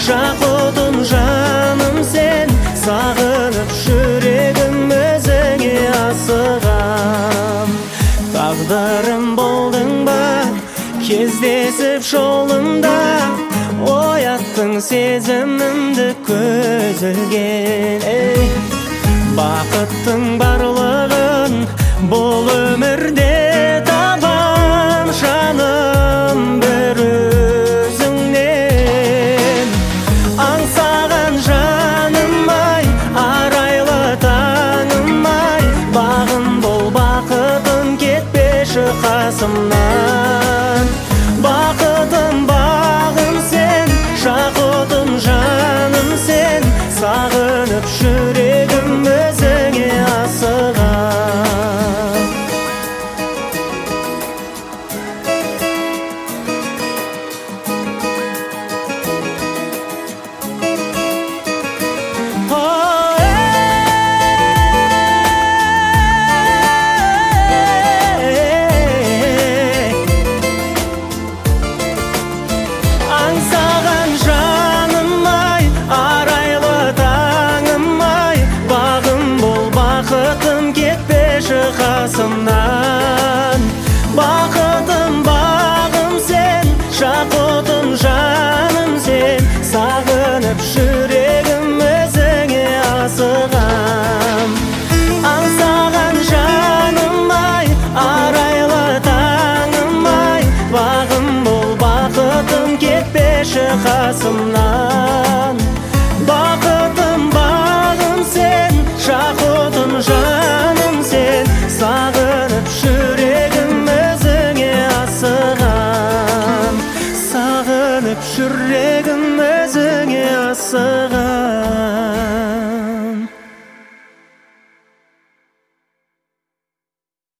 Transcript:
жақұтым жаным сен, сағынып жүрегім өзіңе асығам. Тағдырым болдың ба, кездесіп жолымда, ояттың сезімімді көзілген. Бақыттың барлығын бұл өмірде табам, жаным бір өзіңнен. Аңсаған жаным-ай, арайлы таңым-ай, бағым бол бақытым, кетпеші қасымнан. Бақытым бағым сен, жақұтым жаным сен, сағынып жүр